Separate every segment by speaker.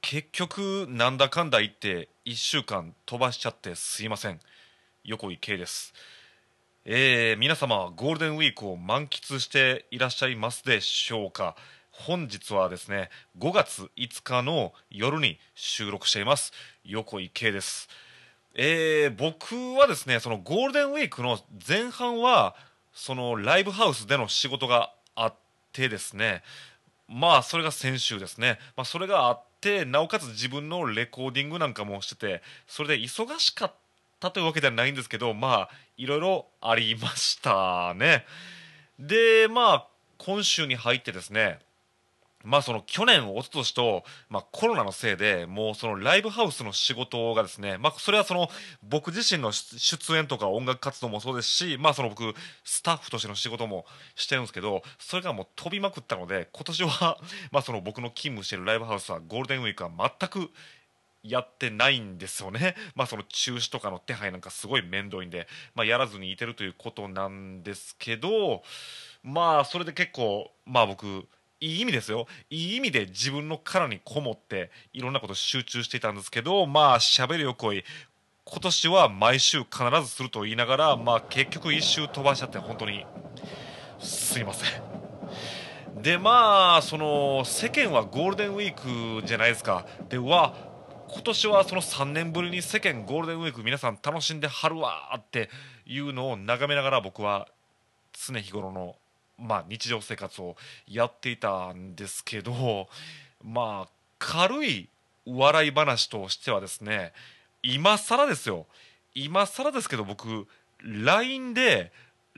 Speaker 1: 結局なんだかんだ言って1週間飛ばしちゃってすいません。横井圭です。皆様ゴールデンウィークを満喫していらっしゃいますでしょうか。本日はですね、5月5日の夜に収録しています。横井圭です。僕はですね、そのゴールデンウィークの前半はそのライブハウスでの仕事があってですね、それが先週ですね。それがあって、なおかつ自分のレコーディングなんかもしてて、それで忙しかったというわけではないんですけど、いろいろありましたね。で、今週に入ってですね、その去年、一昨年と、コロナのせいで、もうそのライブハウスの仕事がですね、それはその僕自身の出演とか音楽活動もそうですし、その僕、スタッフとしての仕事もしてるんですけど、それがもう飛びまくったので、今年は、その僕の勤務しているライブハウスはゴールデンウィークは全くやってないんですよね。その中止とかの手配なんかすごい面倒いんで、やらずにいてるということなんですけど、それで結構僕いい意味ですよ、いい意味で自分の殻にこもっていろんなこと集中していたんですけど、喋るよこい今年は毎週必ずすると言いながら、結局一周飛ばしちゃって本当にすいません。でその世間はゴールデンウィークじゃないですか。で今年はその3年ぶりに世間ゴールデンウィーク皆さん楽しんではるわーっていうのを眺めながら僕は常日頃の日常生活をやっていたんですけど、軽い笑い話としてはですね、今更ですよ、今更ですけど僕 LINE で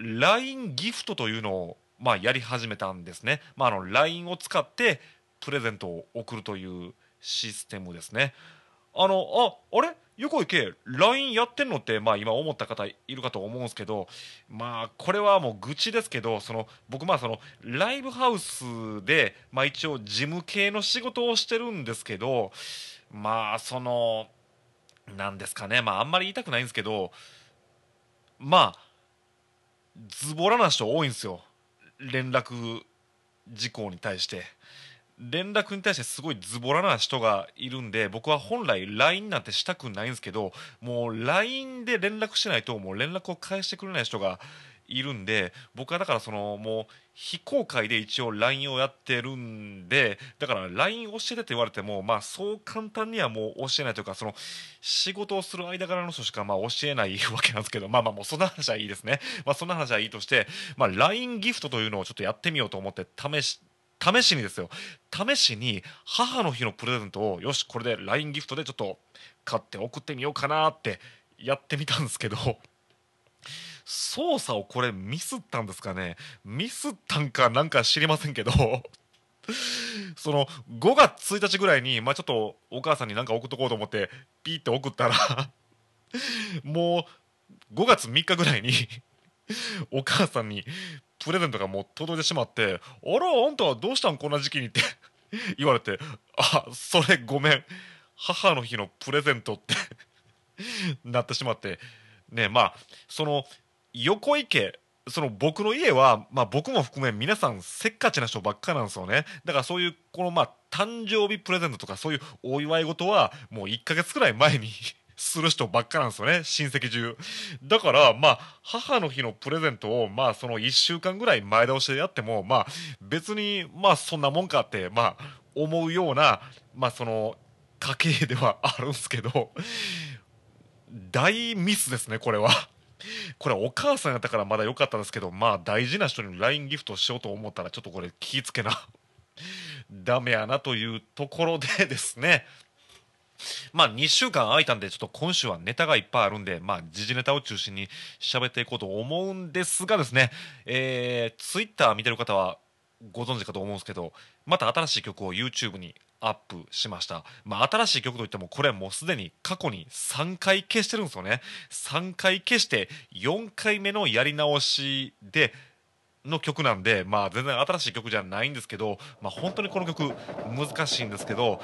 Speaker 1: LINE ギフトというのをやり始めたんですね。LINE を使ってプレゼントを送るというシステムですね。あれ横井圭 LINE やってんのって、今思った方いるかと思うんですけど、これはもう愚痴ですけど、その僕そのライブハウスで、一応事務系の仕事をしてるんですけど、そのなんですかね、あんまり言いたくないんですけど、まあズボラな人多いんですよ。連絡事項に対して連絡に対してすごいズボラな人がいるんで、僕は本来 LINE なんてしたくないんですけど、もう LINE で連絡しないともう連絡を返してくれない人がいるんで、僕はだからそのもう非公開で一応 LINE をやってるんで、だから LINE 教えてって言われてもそう簡単にはもう教えないというか、その仕事をする間柄の人しか教えないわけなんですけど、もうそんな話はいいですね。そんな話はいいとして、LINE ギフトというのをちょっとやってみようと思って試しにですよ、試しに母の日のプレゼントをよしこれで LINE ギフトでちょっと買って送ってみようかなってやってみたんですけど、操作をこれミスったんですかね。ミスったんかなんか知りませんけどその5月1日ぐらいにちょっとお母さんに何か送っとこうと思ってピーって送ったらもう5月3日ぐらいにお母さんにプレゼントがもう届いてしまって、あらあんたはどうしたんこんな時期にって言われて、あそれごめん、母の日のプレゼントってなってしまって、ねその横井家、その僕の家は、僕も含め皆さんせっかちな人ばっかなんですよね。だからそういうこの誕生日プレゼントとかそういうお祝い事はもう1ヶ月くらい前にする人ばっかなんですよね、親戚中。だから母の日のプレゼントをその1週間ぐらい前倒しでやっても別にそんなもんかって思うようなその家系ではあるんですけど、大ミスですねこれは。これお母さんやったからまだ良かったんですけど、大事な人に LINE ギフトしようと思ったらちょっとこれ気ぃつけなダメやなというところでですね、2週間空いたんでちょっと今週はネタがいっぱいあるんで時事ネタを中心に喋っていこうと思うんですがですね、ツイッター見てる方はご存知かと思うんですけど、また新しい曲を YouTube にアップしました。新しい曲といってもこれもうすでに過去に3回消してるんですよね。3回消して4回目のやり直しでの曲なんで、全然新しい曲じゃないんですけど、本当にこの曲難しいんですけど、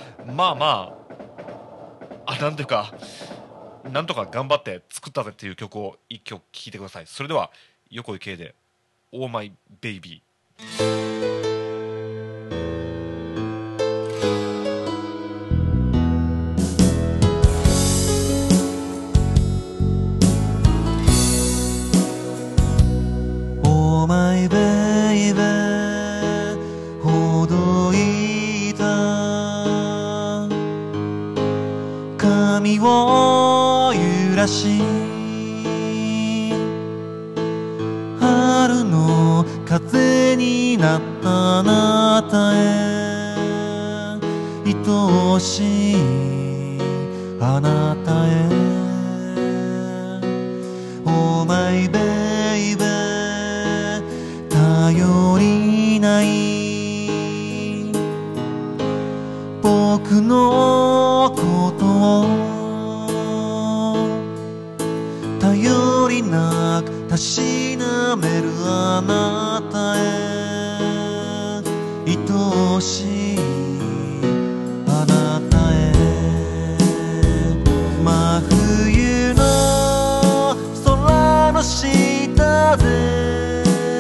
Speaker 1: なんていうか、なんとか頑張って作ったぜっていう曲を一曲聴いてください。それでは横井圭で「オーマイベイビー」。
Speaker 2: 髪を揺らし春の風になったあなたへ愛おしいあなたへ Oh my baby 頼りない僕のことを頼りなくたしなめるあなたへ愛おしいあなたへ真冬の空の下で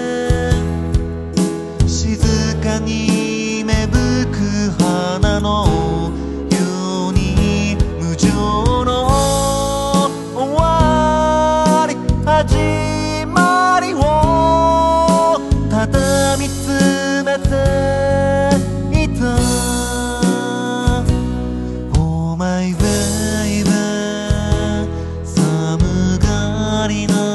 Speaker 2: 静かに芽吹く花のように無情の終わり始まりをただ見つめていた Oh my baby 寒がりな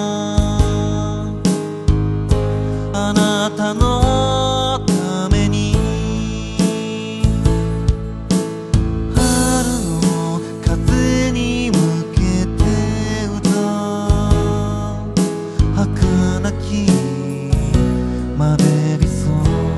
Speaker 2: あなたのために春の風に向けて歌う儚きまで理想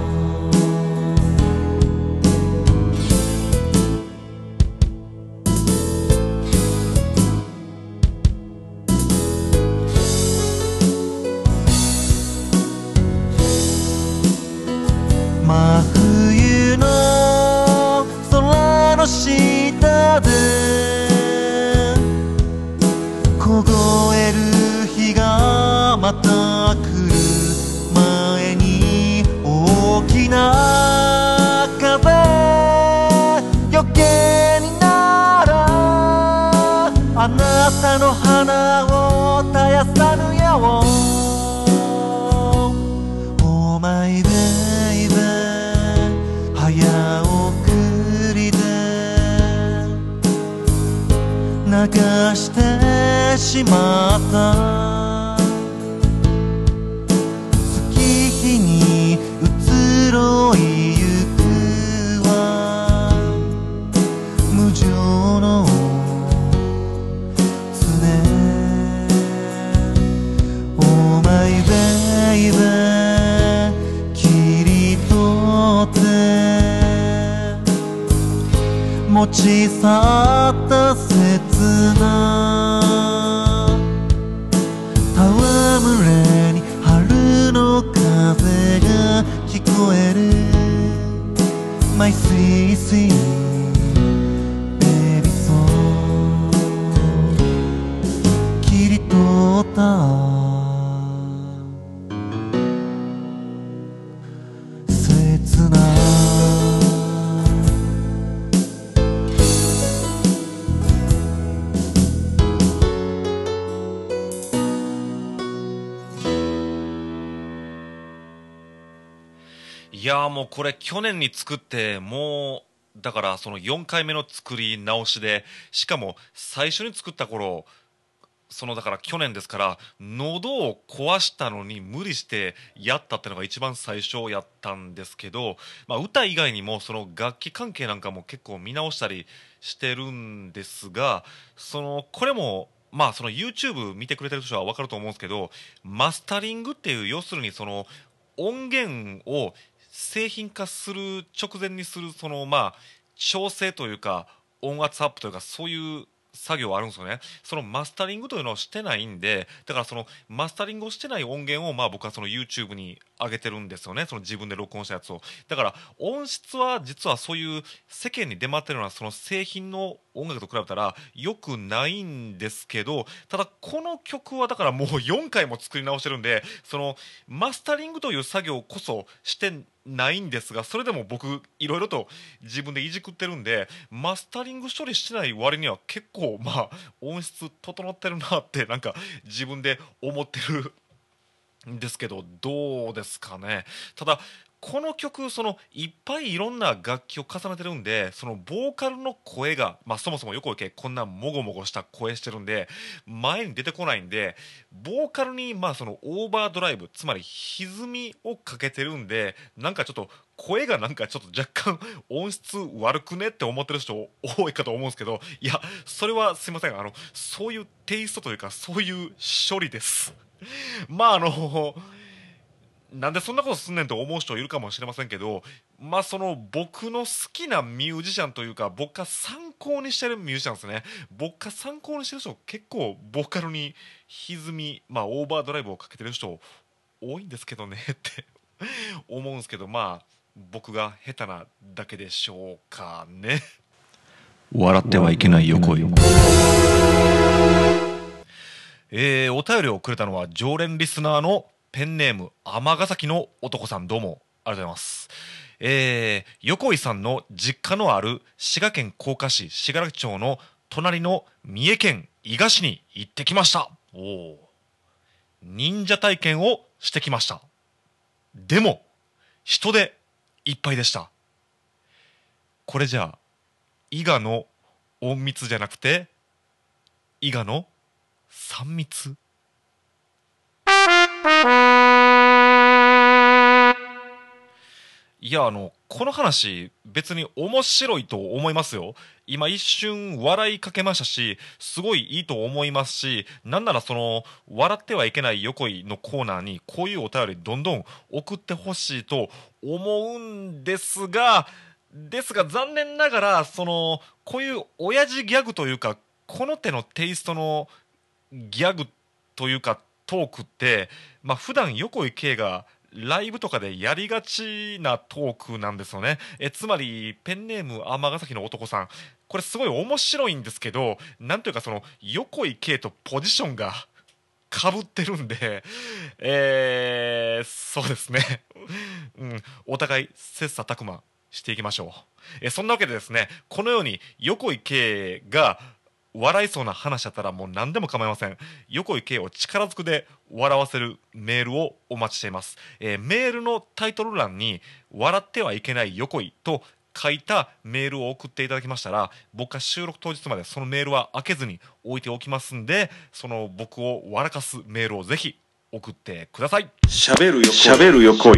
Speaker 2: 真冬の空の下で凍える日がまた来る前に大きな風余計にならあなたの花を絶やさぬよう Oh my baby 早送りで流してしまった月日に移ろいゆくは無情の常 Oh my baby 切り取って持ち去った切な戯れに春の風が聞こえる My sweet sweet baby song 切り取った切な
Speaker 1: いやーもうこれ去年に作ってもうだからその4回目の作り直しでしかも最初に作った頃そのだから去年ですから喉を壊したのに無理してやったってのが一番最初やったんですけど、まあ、歌以外にもその楽器関係なんかも結構見直したりしてるんですがそのこれもまあその YouTube 見てくれてる人は分かると思うんですけどマスタリングっていう要するにその音源を製品化する直前にするそのまあ調整というか音圧アップというかそういう作業はあるんですよね。そのマスタリングというのをしてないんでだからそのマスタリングをしてない音源をまあ僕はその YouTube に上げてるんですよね。その自分で録音したやつをだから音質は実はそういう世間に出回ってるようなその製品の音楽と比べたら良くないんですけどただこの曲はだからもう4回も作り直してるんでそのマスタリングという作業こそしてないんですがそれでも僕いろいろと自分でいじくってるんでマスタリング処理してない割には結構まあ音質整ってるなってなんか自分で思ってるんですけどどうですかね。ただこの曲いっぱいいろんな楽器を重ねてるんで、そのボーカルの声が、そもそも横井圭こんなもごもごした声してるんで前に出てこないんで、ボーカルにそのオーバードライブ、つまり歪みをかけてるんで、なんかちょっと声がなんかちょっと若干音質悪くねって思ってる人多いかと思うんですけど、いやそれはすいません、そういうテイストというかそういう処理です。なんでそんなことすんねんと思う人いるかもしれませんけど、その僕の好きなミュージシャンというか、僕が参考にしてるミュージシャンですね。僕が参考にしてる人結構ボーカルに歪み、オーバードライブをかけてる人多いんですけどねって思うんですけど、僕が下手なだけでしょうかね。笑ってはいけない横井。お便りをくれたのは常連リスナーのペンネーム尼崎の男さん、どうもありがとうございます。横井さんの実家のある滋賀県甲賀市信楽町の隣の三重県伊賀市に行ってきました。忍者体験をしてきました。でも人でいっぱいでした。これじゃあ伊賀の隠密じゃなくて伊賀の3密。いやこの話別に面白いと思いますよ。今一瞬笑いかけましたし、すごいいいと思いますし、なんなら笑ってはいけない横井のコーナーにこういうお便りどんどん送ってほしいと思うんですが残念ながらこういう親父ギャグというかこの手のテイストのギャグというかトークって、普段横井圭がライブとかでやりがちなトークなんですよね。つまりペンネーム尼崎の男さん、これすごい面白いんですけど、なんというか横井圭とポジションがかぶってるんで、そうですね、お互い切磋琢磨していきましょう。そんなわけでですね、このように横井圭が笑いそうな話だったらもう何でも構いません。横井圭を力ずくで笑わせるメールをお待ちしています。メールのタイトル欄に笑ってはいけない横井と書いたメールを送っていただきましたら、僕が収録当日までそのメールは開けずに置いておきますんで、僕を笑かすメールをぜひ送ってください。しゃべる横井。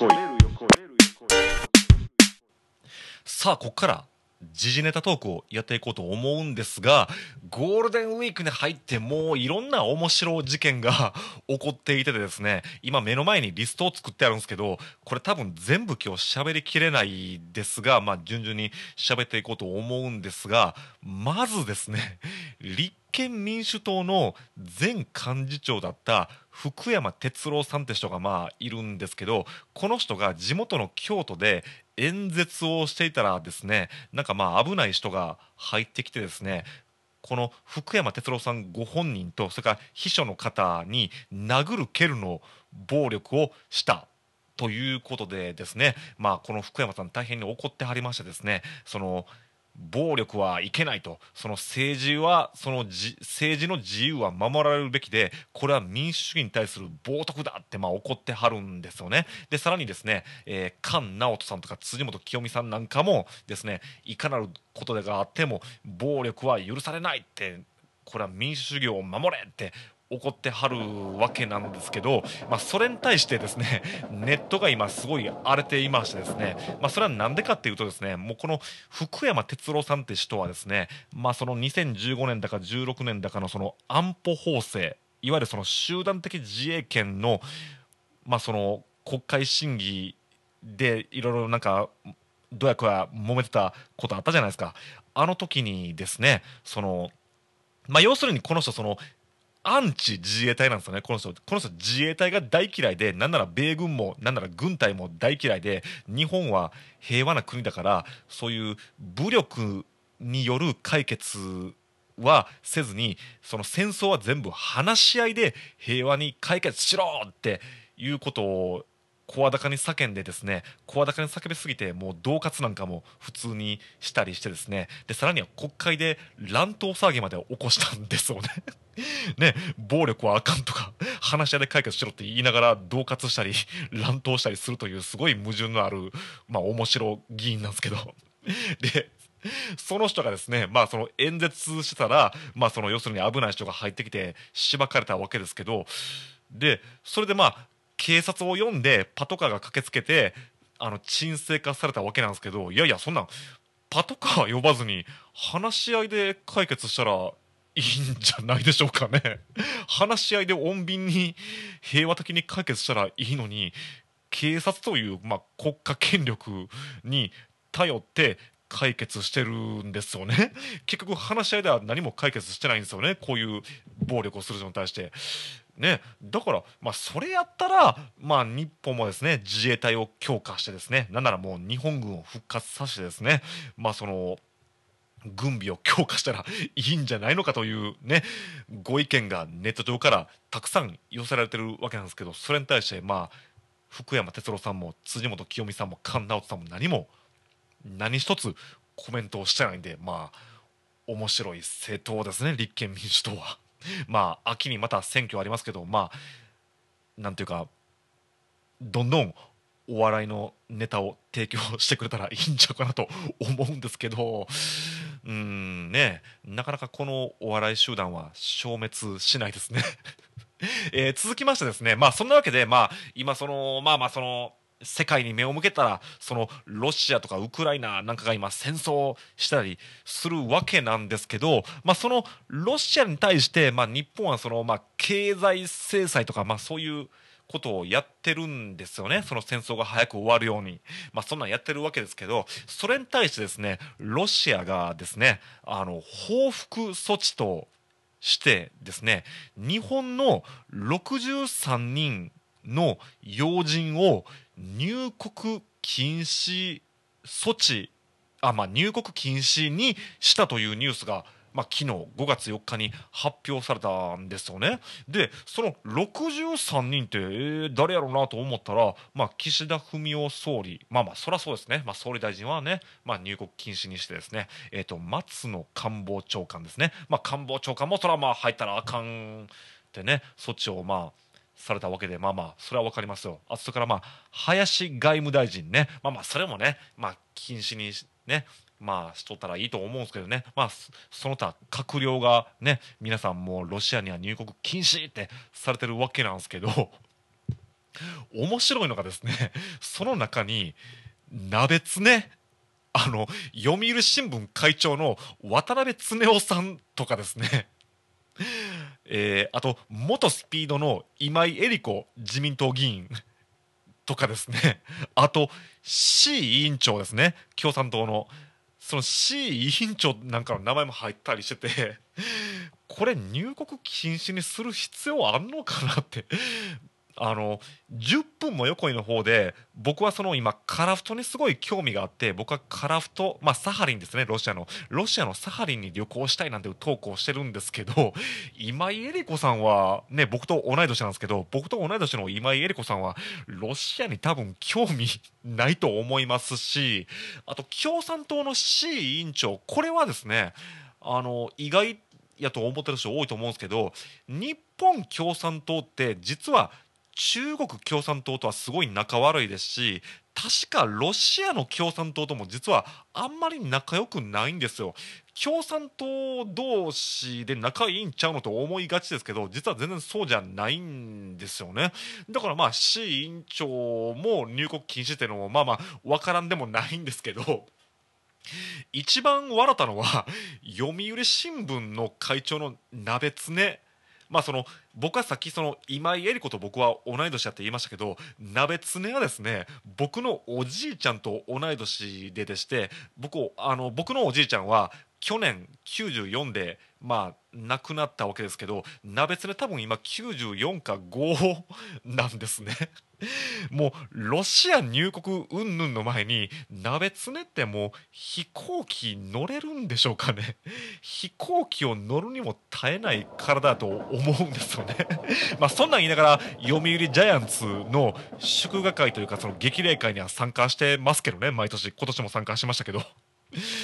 Speaker 1: さあここから時事ネタトークをやっていこうと思うんですが、ゴールデンウィークに入ってもういろんな面白事件が起こっていてですね、今目の前にリストを作ってあるんですけど、これ多分全部今日喋りきれないですが、順々に喋っていこうと思うんですが、まずですね、立憲民主党の前幹事長だった福山哲郎さんって人がいるんですけど、この人が地元の京都で演説をしていたらですね、なんか危ない人が入ってきてですね、この福山哲郎さんご本人とそれから秘書の方に殴る蹴るの暴力をしたということでですね、この福山さん大変に怒ってはりましてですね、暴力はいけないと、政治の自由は守られるべきで、これは民主主義に対する冒涜だって怒ってはるんですよね。でさらにですね、菅直人さんとか辻元清美さんなんかもですね、いかなることがあっても暴力は許されないって、これは民主主義を守れって怒ってはるわけなんですけど、それに対してですね、ネットが今すごい荒れていましてですね、それは何でかっていうとですね、もうこの福山哲郎さんって人はですね、その2015年だか16年だかの安保法制、いわゆる集団的自衛権の国会審議でいろいろなんかどうやこや揉めてたことあったじゃないですか。あの時にですね、要するにこの人アンチ自衛隊なんですよね。この人自衛隊が大嫌いで、なんなら米軍もなんなら軍隊も大嫌いで、日本は平和な国だからそういう武力による解決はせずに、戦争は全部話し合いで平和に解決しろっていうことを声高に叫んでですね、声高に叫びすぎてもう恫喝なんかも普通にしたりしてですね、でさらには国会で乱闘騒ぎまで起こしたんですよねね、暴力はあかんとか話し合いで解決しろって言いながら恫喝したり乱闘したりするというすごい矛盾のある、面白議員なんですけどでその人がですね、その演説してたら、その要するに危ない人が入ってきてしばかれたわけですけど、でそれで警察を呼んでパトカーが駆けつけて沈静化されたわけなんですけど、いやいやそんなんパトカー呼ばずに話し合いで解決したらいいんじゃないでしょうかね話し合いで穏便に平和的に解決したらいいのに、警察という、国家権力に頼って解決してるんですよね。結局話し合いでは何も解決してないんですよね、こういう暴力をする人に対してね。だからそれやったら日本もですね自衛隊を強化してですね、なんならもう日本軍を復活させてですね、その軍備を強化したらいいんじゃないのかというねご意見がネット上からたくさん寄せられてるわけなんですけど、それに対して福山哲郎さんも辻元清美さんも菅直人さんも何一つコメントをしてないんで、面白い政党ですね、立憲民主党は。秋にまた選挙ありますけど、なんていうかどんどんお笑いのネタを提供してくれたらいいんちゃうかなと思うんですけど、なかなかこのお笑い集団は消滅しないですね続きましてですね、そんなわけで、今そのその世界に目を向けたらそのロシアとかウクライナなんかが今戦争したりするわけなんですけど、そのロシアに対して、日本はその、経済制裁とか、そういうことをやってるんですよね。その戦争が早く終わるように、そんなんやってるわけですけど、それに対してですねロシアがですね報復措置としてですね、日本の63人の要人を入国禁止措置入国禁止にしたというニュースが、昨日5月4日に発表されたんですよね。でその63人って、誰やろうなと思ったら、岸田文雄総理、そりゃそうですね、総理大臣はね、入国禁止にしてですね、松野官房長官ですね、官房長官もそれは入ったらあかんってね措置をされたわけで、それは分かりますよ。あとから林外務大臣ね、それもね禁止にねしとったらいいと思うんですけどね、その他閣僚がね皆さんもうロシアには入国禁止ってされてるわけなんですけど面白いのがですね、その中に鍋つね読売新聞会長の渡辺恒夫さんとかですねあと元スピードの今井絵理子自民党議員とかですね、あと C 委員長ですね、共産党のその C 委員長なんかの名前も入ったりしてて、これ入国禁止にする必要あんのかなって10分も横井の方で僕はその今カラフトにすごい興味があって、僕はカラフト、サハリンですね、ロシアのサハリンに旅行したいなんていうトークをしてるんですけど、今井絵理子さんはね僕と同い年なんですけど、僕と同い年の今井絵理子さんはロシアに多分興味ないと思いますし、あと共産党の C 委員長、これはですね意外やと思ってる人多いと思うんですけど、日本共産党って実は中国共産党とはすごい仲悪いですし、確かロシアの共産党とも実はあんまり仲良くないんですよ。共産党同士で仲いいんちゃうのと思いがちですけど、実は全然そうじゃないんですよね。だからC 委員長も入国禁止っていうのも分からんでもないんですけど、一番笑ったのは読売新聞の会長の鍋つね、その僕はさっきその今井絵理子と僕は同い年だって言いましたけど、鍋つねはですね僕のおじいちゃんと同い年でして、僕のおじいちゃんは去年94で亡くなったわけですけど、鍋つね多分今94か5なんですねもうロシア入国云々の前に鍋つねってもう飛行機乗れるんでしょうかね飛行機を乗るにも耐えない体だと思うんですよねそんなん言いながら読売ジャイアンツの祝賀会というかその激励会には参加してますけどね、毎年今年も参加しましたけど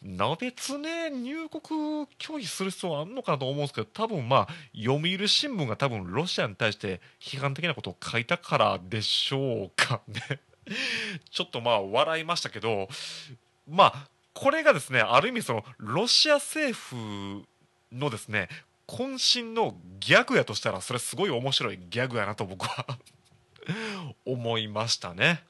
Speaker 1: なべつね入国拒否する必要あんのかなと思うんですけど、多分まあ読売新聞が多分ロシアに対して批判的なことを書いたからでしょうかね。ちょっとまあ笑いましたけど、まあこれがですね、ある意味そのロシア政府のですね渾身のギャグやとしたら、それすごい面白いギャグやなと僕は思いましたね。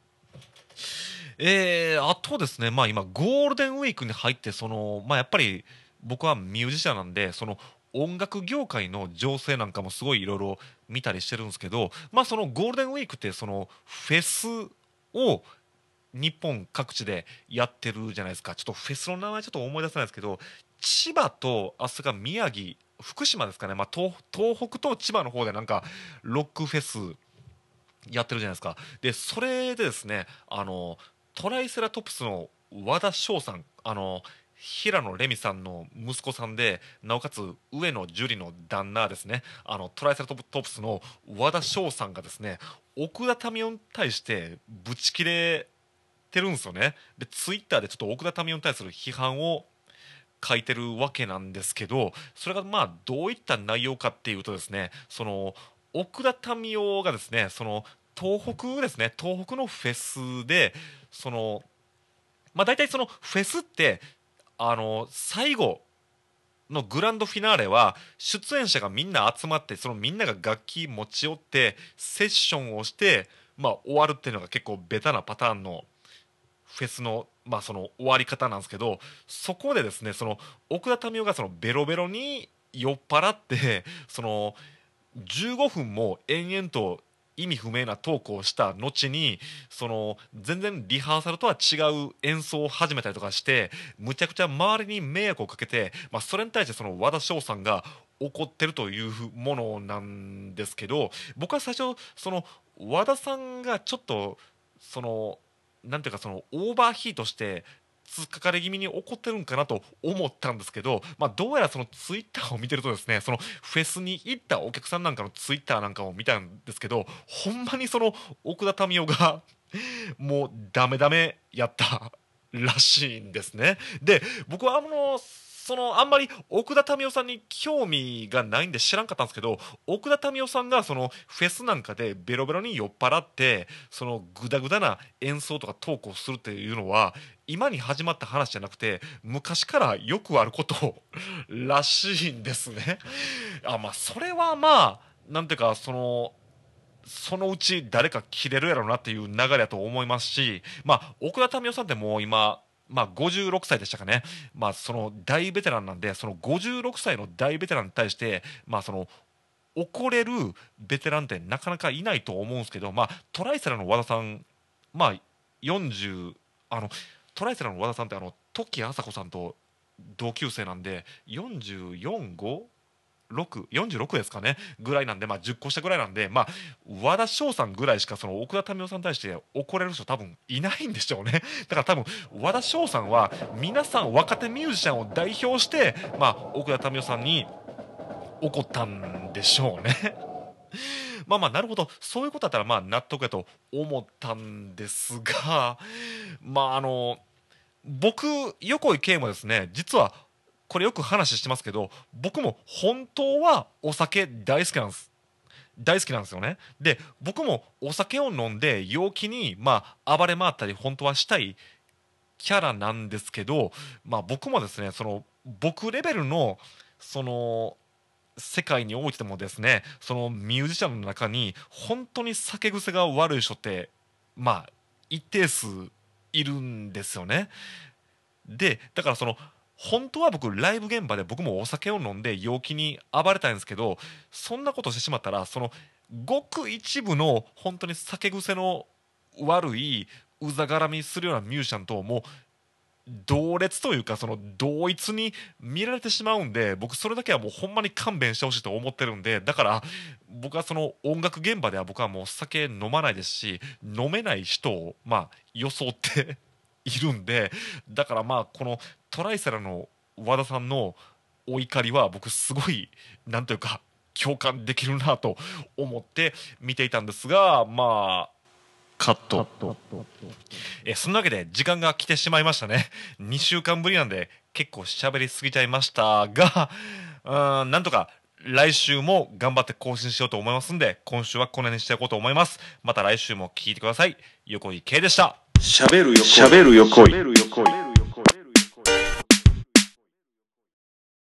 Speaker 1: あとですね、まあ、今ゴールデンウィークに入ってまあ、やっぱり僕はミュージシャンなんで、音楽業界の情勢なんかもすごいいろいろ見たりしてるんですけど、まあ、そのゴールデンウィークってフェスを日本各地でやってるじゃないですか。ちょっとフェスの名前ちょっと思い出せないですけど、千葉とあそれから宮城、福島ですかね、まあ、東北と千葉の方でなんかロックフェスやってるじゃないですか。でそれでですね、トライセラトプスの和田翔さん、平野レミさんの息子さんで、なおかつ上野樹里の旦那ですね、トライセラトプスの和田翔さんがですね、奥田民生に対してブチ切れてるんですよね。でツイッターでちょっと奥田民生に対する批判を書いてるわけなんですけど、それがまあどういった内容かっていうとですね、奥田民生がですね、東北ですね、東北のフェスで、まあ大体フェスって最後のグランドフィナーレは出演者がみんな集まって、みんなが楽器持ち寄ってセッションをして、まあ、終わるっていうのが結構ベタなパターンのフェスの、まあ、終わり方なんですけど、そこでですね、奥田民生がベロベロに酔っ払って15分も延々と意味不明なトークをした後に、全然リハーサルとは違う演奏を始めたりとかして、むちゃくちゃ周りに迷惑をかけて、まあ、それに対して和田翔さんが怒ってるというものなんですけど、僕は最初和田さんがちょっとなんていうかオーバーヒートして突っかかり気味に怒ってるんかなと思ったんですけど、まあ、どうやらツイッターを見てるとですね、フェスに行ったお客さんなんかのツイッターなんかを見たんですけど、ほんまに奥田民生がもうダメダメやったらしいんですね。で僕はあんまり奥田民生さんに興味がないんで知らんかったんですけど、奥田民生さんがフェスなんかでベロベロに酔っ払ってグダグダな演奏とかトークをするっていうのは今に始まった話じゃなくて、昔からよくあることらしいんですね。まあそれはまあなんていうかそのうち誰か切れるやろうなっていう流れだと思いますし、まあ、奥田民生さんってもう今、まあ、56歳でしたかね、まあ、大ベテランなんで、56歳の大ベテランに対して、まあ、怒れるベテランってなかなかいないと思うんですけど、まあ、トライセラの和田さん、まあ、40、トライセラの和田さんって時あさこさんと同級生なんで、44、5 46ですかねぐらいなんで、まあ、10個下ぐらいなんで、まあ、和田翔さんぐらいしか奥田民生さんに対して怒れる人多分いないんでしょうね。だから多分和田翔さんは皆さん若手ミュージシャンを代表して、まあ、奥田民生さんに怒ったんでしょうね。まあまあなるほど、そういうことだったらまあ納得やと思ったんですが、まあ僕横井圭もですね、実はこれよく話してますけど、僕も本当はお酒大好きなんです。大好きなんですよね。で僕もお酒を飲んで陽気にまあ暴れ回ったり本当はしたいキャラなんですけど、まあ僕もですね僕レベルのその世界においてもですね、ミュージシャンの中に本当に酒癖が悪い人ってまあ一定数いるんですよね。でだから本当は僕ライブ現場で僕もお酒を飲んで陽気に暴れたいんですけど、そんなことしてしまったらごく一部の本当に酒癖の悪いうざがらみするようなミュージシャンともう同列というか同一に見られてしまうんで、僕それだけはもうほんまに勘弁してほしいと思ってるんで、だから僕は音楽現場では僕はもう酒飲まないですし、飲めない人をまあ装っているんで、だからまあこのトライセラの和田さんのお怒りは僕すごいなんというか共感できるなと思って見ていたんですが、まあカット。そんなわけで時間が来てしまいましたね。2週間ぶりなんで結構喋りすぎちゃいましたが、なんとか来週も頑張って更新しようと思いますんで、今週はこの辺にしていこうと思います。また来週も聞いてください。横井圭でした。
Speaker 2: 喋るよこい。